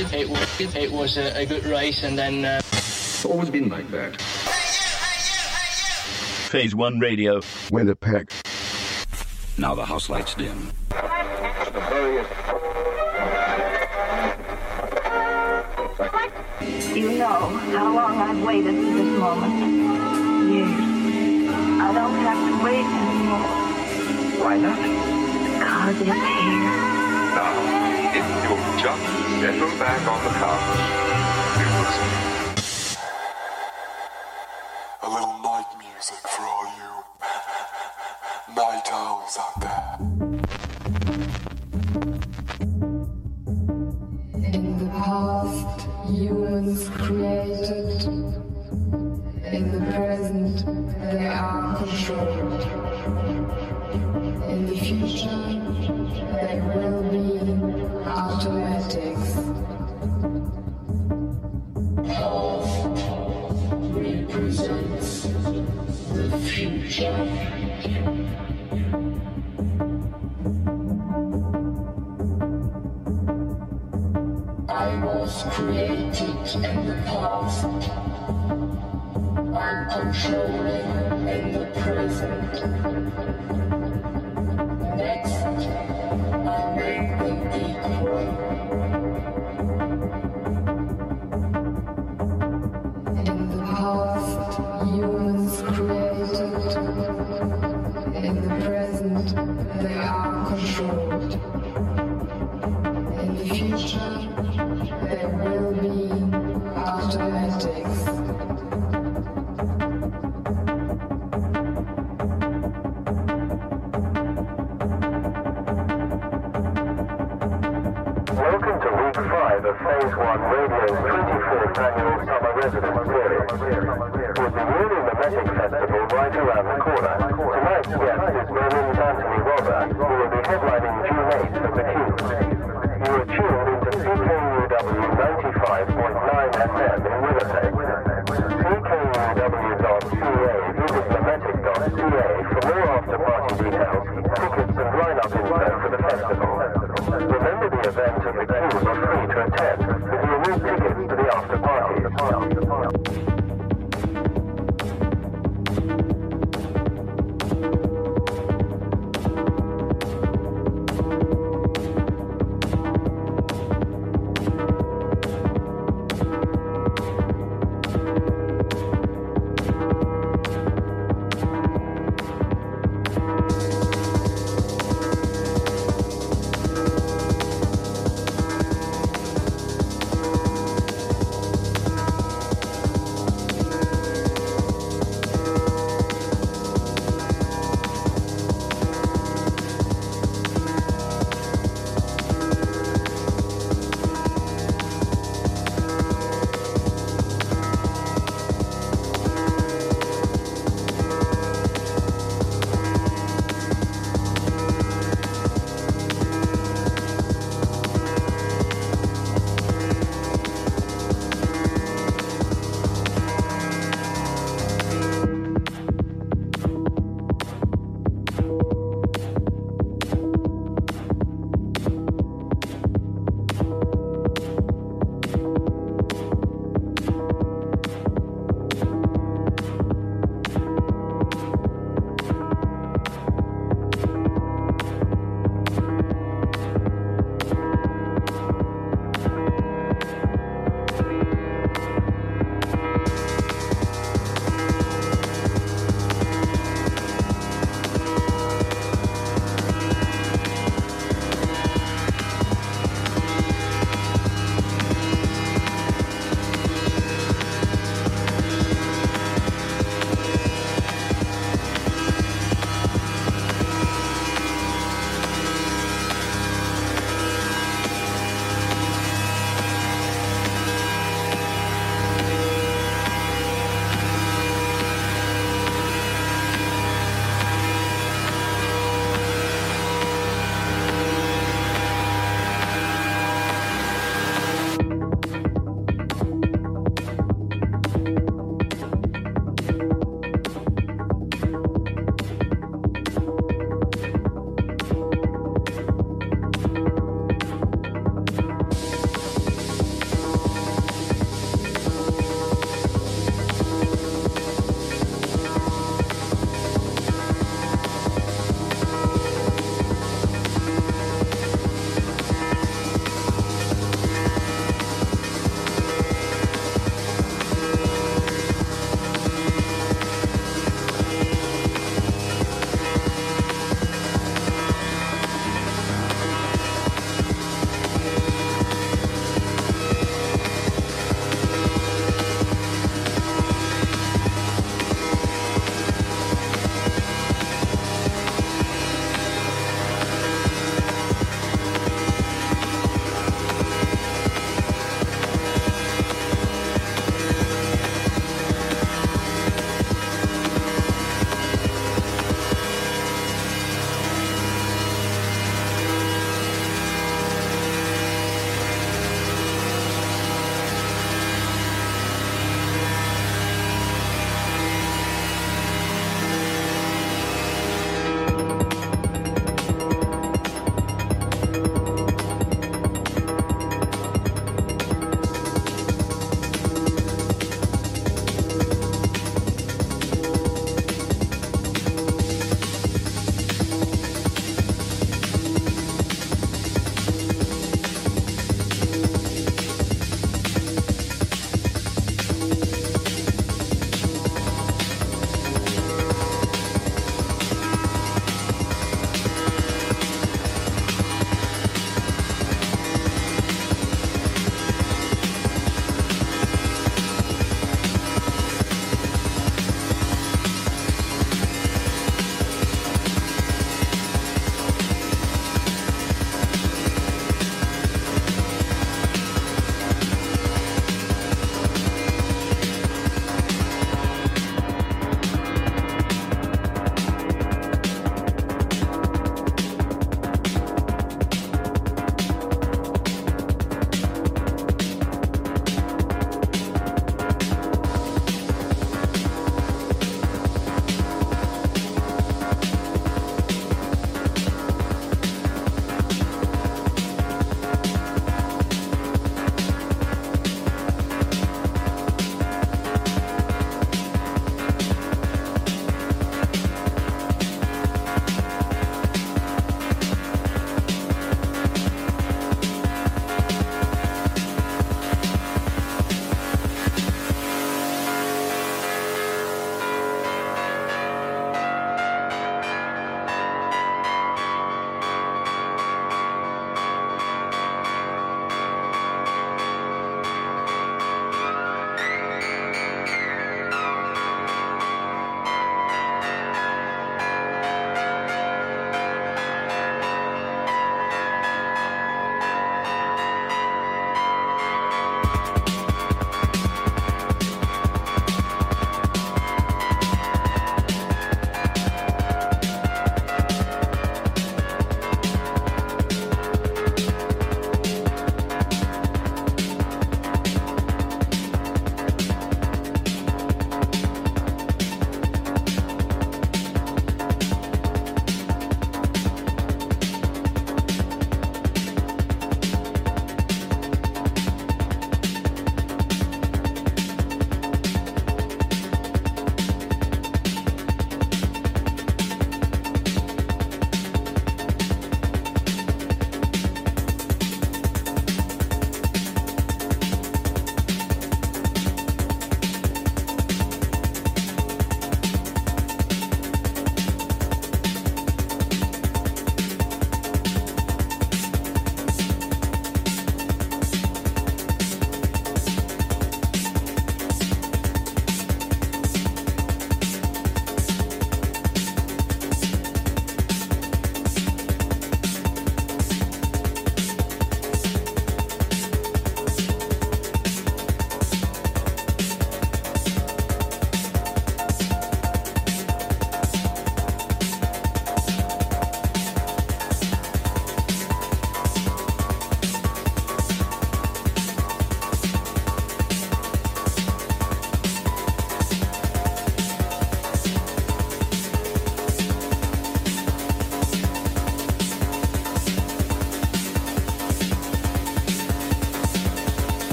It was a good race, and then it's always been like that. Phase One Radio with a pack. Now the house lights dim. You know how long I've waited for this moment. Years. I don't have to wait anymore. Why not? Because it's here. Now, if you'll just settle back on the couch, a little night music for all you night owls out there. In the past, humans created. In the present, they are controlled. In the future, they will be automatics. Past represents the future. I was created in the past. I'm controlling in the present. Next, I make them equal. In the past, humans created. In the present, they are controlled. In the future, there will be automatics. Welcome to Week 5 of Phase 1 Radio's 24th Annual Summer Residence Series. With the New Mimetic Festival right around the corner, tonight's guest is Berlin's Anthony Robber, who will be headlining June 8th at the Cube. You are tuned into CKUW 95.9 FM in Winnipeg. CKUW.ca, visit mimetic.ca for more after-party details, tickets and line-up info for the festival. Remember, the event at the Cube are free to attend, with your new tickets to the after-party.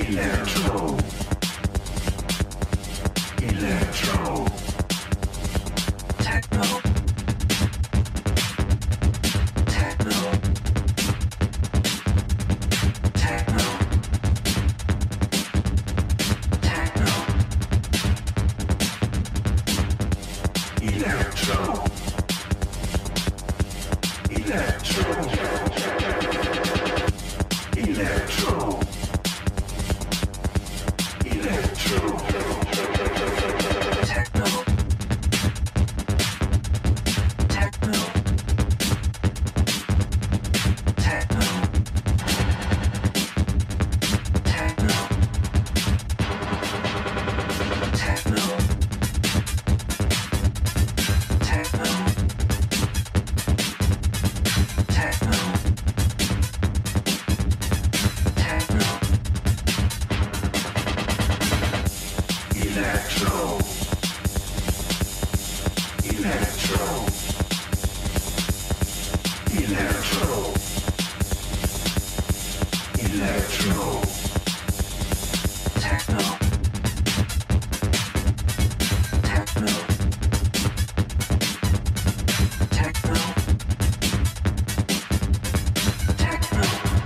Electro. Electro. Techno. Techno. Techno. Techno. Electro. Electro. Electro. Electro. Techno. Techno. Techno. Techno. Techno. Techno. Techno. Techno. Electro. Electro. Electro. Electro. Techno. Techno. Techno. Techno.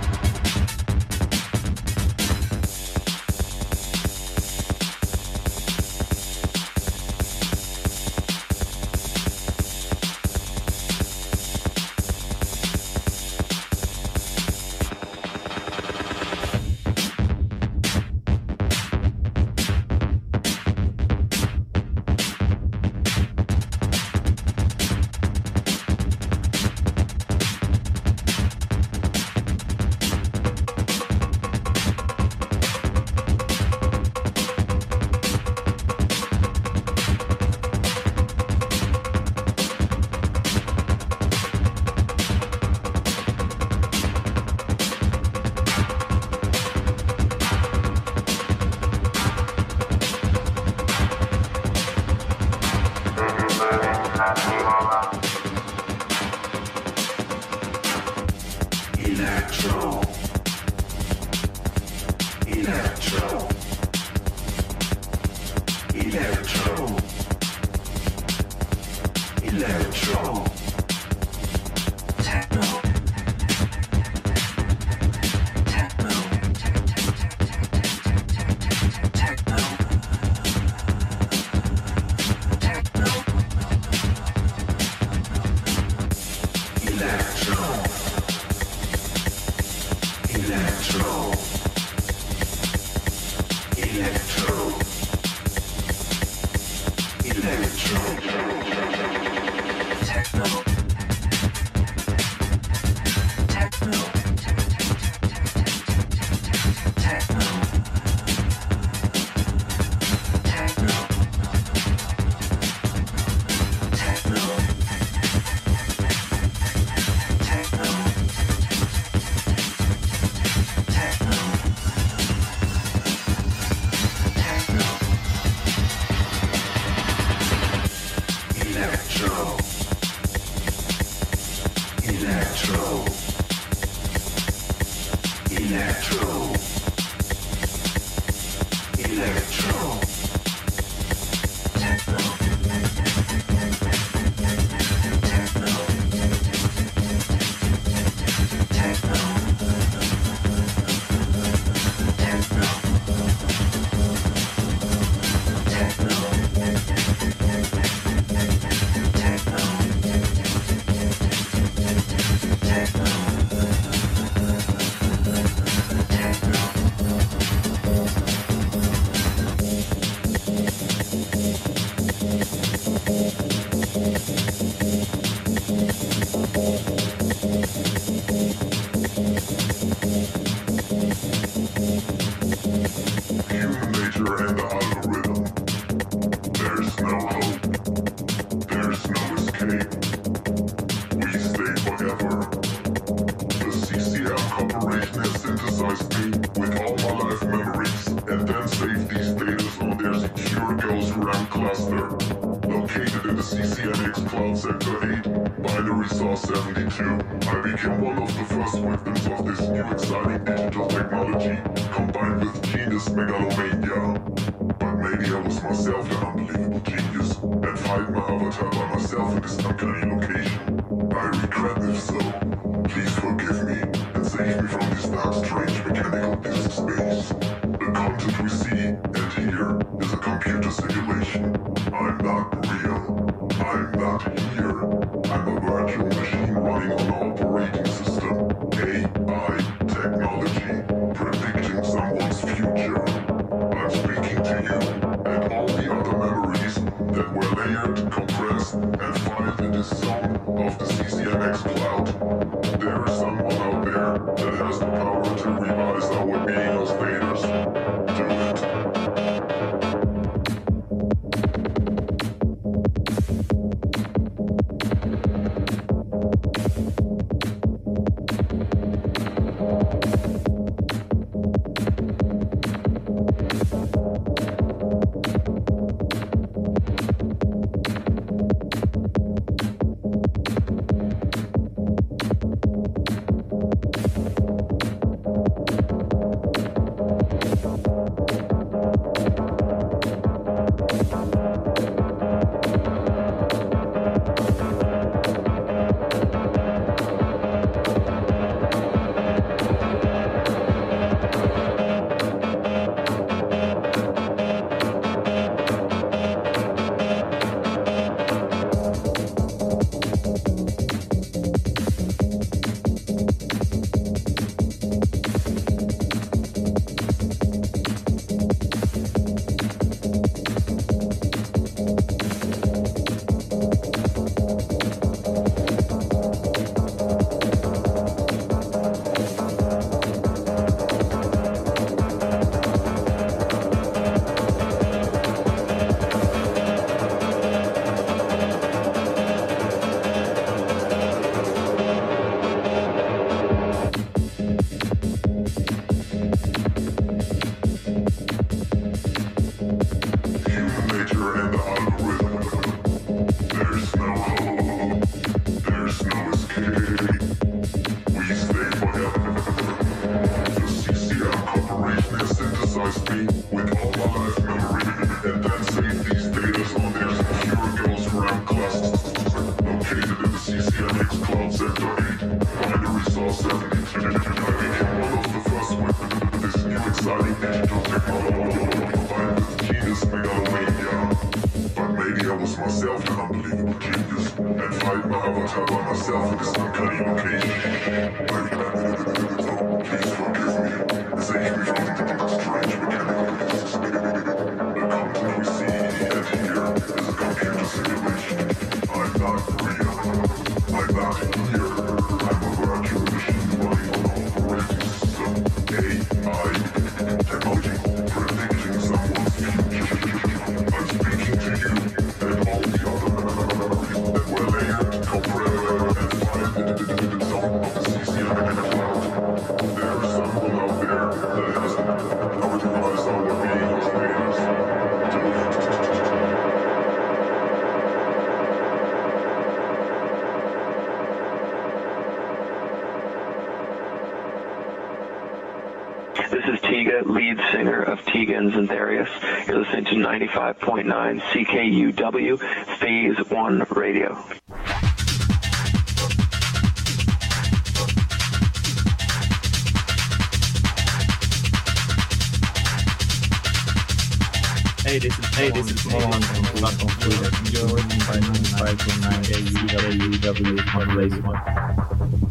Electro. Electro. Electro. Electro. Techno. Techno. Techno. Techno. Electro. Electro. Electro. Electro. Techno. Techno. Techno. Techno. Techno. Techno. Techno. Techno. Electro. Electro. Electro. Electro. Techno. Techno. Techno. Techno. Techno. Human nature and the algorithm. There's no hope. There's no escape. We stay forever. The CCM Corporation has synthesized me with all my life memories and then saved these data on their secure Ghost RAM cluster. Located in the CCNX Cloud Sector 8, binary source 72. I became one of the first victims of this new exciting digital technology, combined with genius megalomania. But maybe I was myself an unbelievable genius, and find my avatar by myself in this uncanny location. I regret if so. Please forgive me, and save me from this dark, strange, mechanical disc space. The content we see and hear is a computer simulation. I'm not real. I'm not here. I'm a virtual machine running on an operating system. AI technology, predicting someone's future. I'm speaking to you and all the other memories that were layered, compressed, and filed in this zone of the CCMX cloud. There is someone out there that has the power to revise our being as daters. Do it. Lead singer of Tiga and Xantharius. You're listening to 95.9 CKUW Phase 1 Radio. Hey, this is Mohan from Platform Twitter. You're listening by 95.9 CKUW on Phase 1.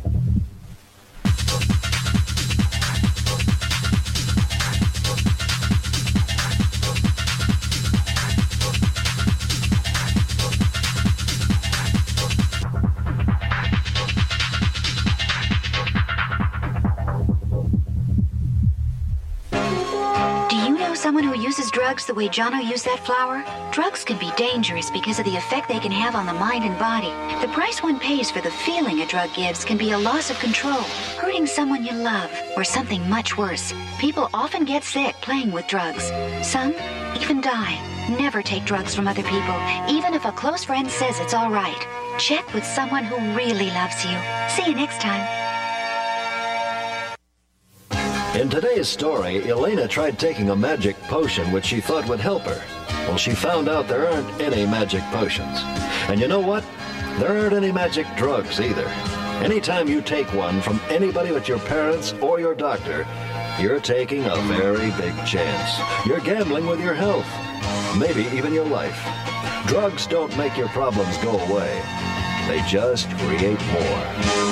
Drugs the way Jono used that flower? Drugs can be dangerous because of the effect they can have on the mind and body. The price one pays for the feeling a drug gives can be a loss of control, hurting someone you love, or something much worse. People often get sick playing with drugs. Some even die. Never take drugs from other people, even if a close friend says it's all right. Check with someone who really loves you. See you next time. In today's story, Elena tried taking a magic potion which she thought would help her. Well, she found out there aren't any magic potions. And you know what? There aren't any magic drugs either. Anytime you take one from anybody but your parents or your doctor, you're taking a very big chance. You're gambling with your health, maybe even your life. Drugs don't make your problems go away. They just create more.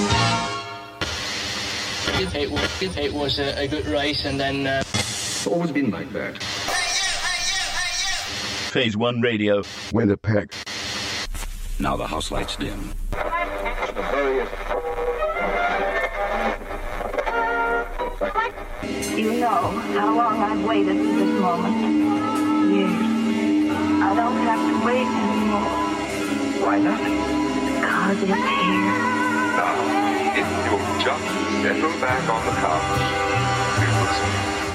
It was a good race, and then... It's always been like that. Phase One Radio. Winnipeg. Now the house lights dim. You know how long I've waited for this moment. Years. I don't have to wait anymore. Why not? Because it's here. Now, if you'll just settle back on the couch, we'll listen.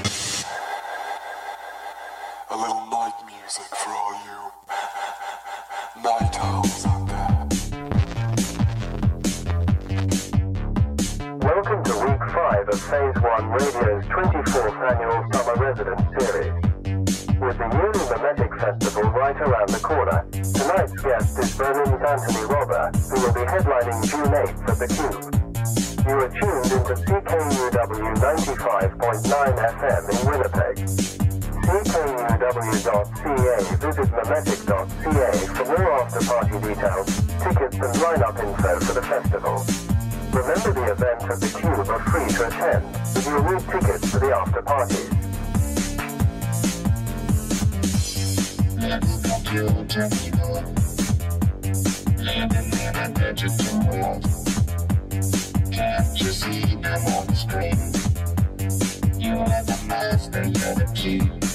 A little night music for all you night owls out there. Welcome to Week 5 of Phase 1 Radio's 24th Annual Summer Residence Series. With the yearly Memetic Festival right around the corner, tonight's guest is Berlin's Anthony Robber, who will be headlining June 8th at the Cube. You are tuned into CKUW 95.9 FM in Winnipeg. CKUW.ca, visit memetic.ca for more after-party details, tickets and line-up info for the festival. Remember, the events at the Cube are free to attend, but you'll need tickets for the after-parties. Let's go to the festival. Living in a digital world. Can't you see them on the screen? You are the master, you're the key.